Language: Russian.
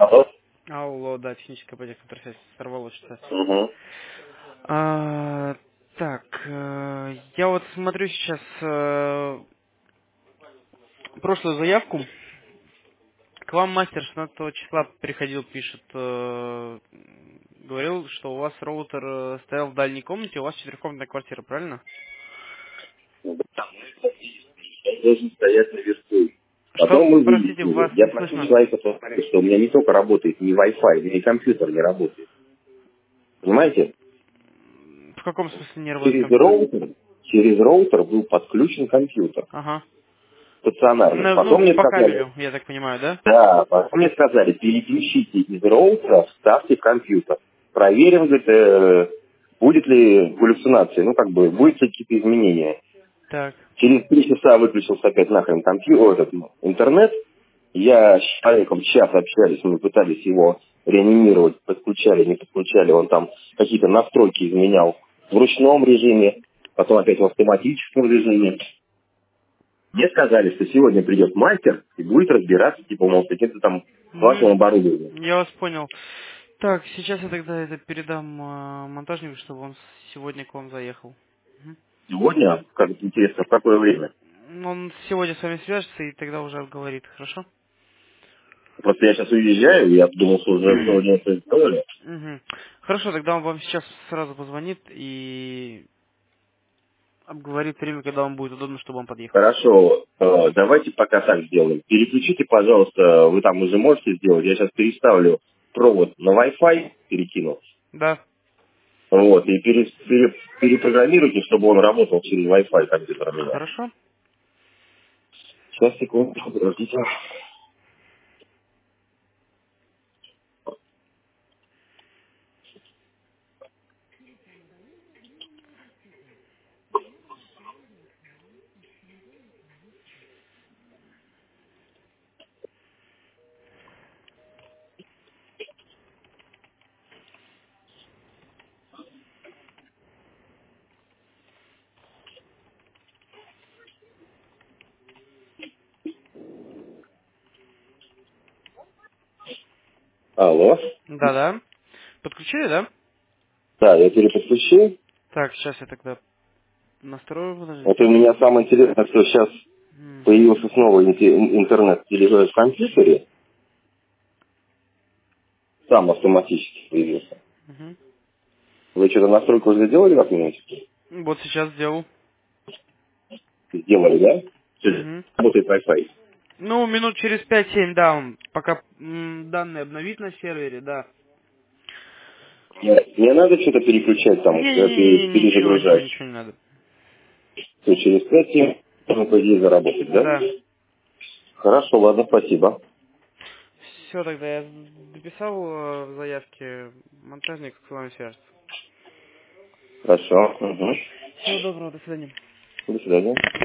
Алло. Алло, да, техническая поддержка, которая связь сорвалась что-то. Угу. Так, я вот смотрю сейчас прошлую заявку. К вам мастер 16 числа приходил, пишет, говорил, что у вас роутер стоял в дальней комнате, у вас четырехкомнатная квартира, правильно? Должен стоять наверху. Что? Потом мы Простите, выяснили. вас Я не просил слышно. человека посмотреть, что у меня не только работает не Wi-Fi, но и компьютер не работает. Понимаете? В каком смысле не работает Через компьютер? роутер, через роутер был подключен компьютер Ага. стационарный. Потом Ну, мне по сказали, кабелю, я так понимаю, да? да, потом мне сказали, переключите из роутера, вставьте в компьютер. Проверим, говорит, будет ли галлюцинация, ну, как бы, будет ли какие-то изменения. Так. Через 3 часа выключился опять нахрен компьютер, интернет. Я с человеком час общались, мы пытались его реанимировать, подключали, не подключали. Он там какие-то настройки изменял в ручном режиме, потом опять в автоматическом режиме. Мне сказали, что сегодня придет мастер и будет разбираться, типа, мол, с каким-то там вашим Угу. оборудованием. Я вас понял. Так, сейчас я тогда это передам монтажнику, чтобы он сегодня к вам заехал. Мгм. Сегодня, как интересно, в какое время? Он сегодня с вами свяжется и тогда уже говорит, хорошо? Просто я сейчас уезжаю, я думал, что уже сегодня это сделали. Мгм. Хорошо, тогда он вам сейчас сразу позвонит и обговорит время, когда вам будет удобно, чтобы он подъехал. Хорошо, давайте пока так сделаем. Переключите, пожалуйста, вы там уже можете сделать. Я сейчас переставлю провод на Wi-Fi, перекину. Да. Вот, и перепрограммируйте, чтобы он работал через Wi-Fi компьютер у меня. Хорошо? Сейчас, секундочку, подождите. Алло. Да-да. Подключили, да? Да, я переподключил. Так, сейчас я тогда настрою, Вот у подождите. меня самое интересное, что сейчас появился снова интернет в компьютере. Сам автоматически появился. Мгм. Вы что-то настройку уже сделали как-нибудь? Вот сейчас сделал. Сделали, да? Всё, Мгм. работает Wi-Fi. Ну, минут через 5-7, да, он пока данные обновит на сервере, да. Не надо что-то переключать там, Не-не-не, ничего, ничего, перезагружать. ничего не надо. То через 5 можно, по идее, заработать, да? Да. Хорошо, ладно, спасибо. Все, тогда я дописал в заявке, монтажник с вами свяжется. Хорошо. Угу. Всего доброго, до свидания. До свидания.